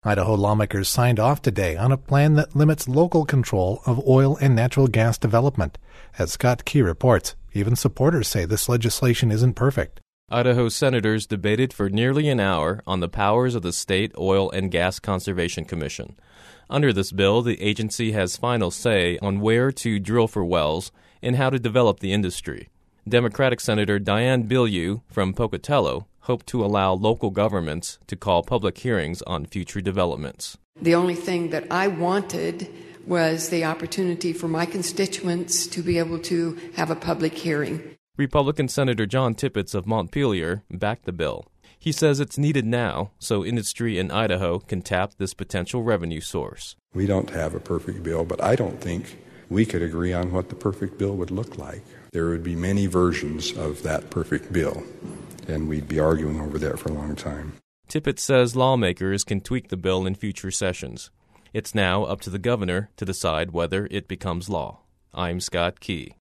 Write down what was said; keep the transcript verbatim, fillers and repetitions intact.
Idaho lawmakers signed off today on a plan that limits local control of oil and natural gas development. As Scott Key reports, even supporters say this legislation isn't perfect. Idaho senators debated for nearly an hour on the powers of the State Oil and Gas Conservation Commission. Under this bill, the agency has final say on where to drill for wells and how to develop the industry. Democratic Senator Diane Bilyeu from Pocatello hoped to allow local governments to call public hearings on future developments. The only thing that I wanted was the opportunity for my constituents to be able to have a public hearing. Republican Senator John Tippett of Montpelier backed the bill. He says it's needed now so industry in Idaho can tap this potential revenue source. We don't have a perfect bill, but I don't think we could agree on what the perfect bill would look like. There would be many versions of that perfect bill, and we'd be arguing over that for a long time. Tippett says lawmakers can tweak the bill in future sessions. It's now up to the governor to decide whether it becomes law. I'm Scott Key.